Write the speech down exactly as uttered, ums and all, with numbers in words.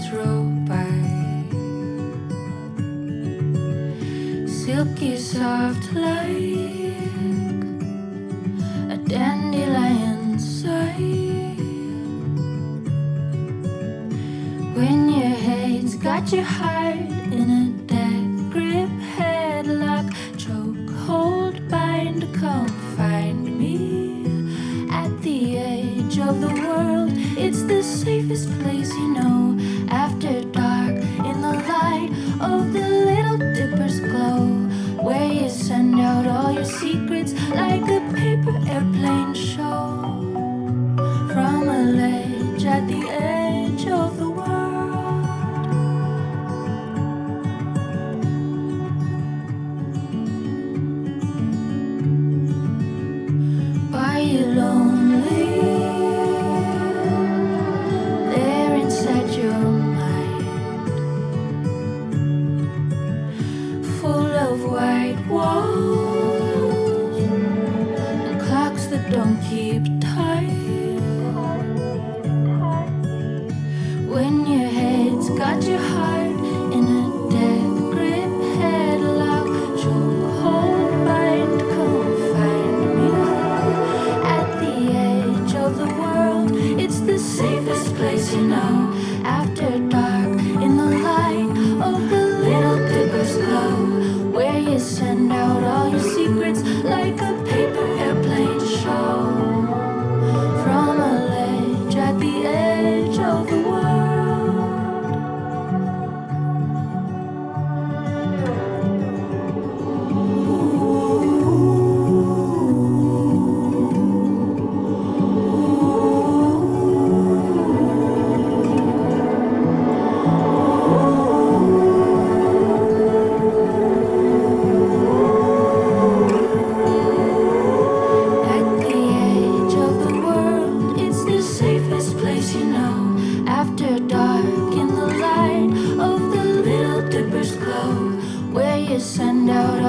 shadows roll by. Silky soft like a dandelion sigh. When your hate's got your heart in a death grip, headlock, choke hold, bind, come find me at the edge of the world. It's the safest place you know. After dark, in the light of the Little Dipper's glow, where you send out all your secrets like a paper airplane show. From a ledge at the edge of the world. Are you lonely? There inside your mind, full of white walls and clocks that don't keep time. When your head's got your heart in a death grip, headlock, choke hold, bind, come find me at the edge of the world. It's the safest place you know. After dark, in the light of the Little Dipper's glow, where you send out all your secrets like a paper airplane show. From a ledge at the edge of the world. At the edge of the world, it's the safest place you know. After dark, in the light of the Little Dipper's glow, where you send out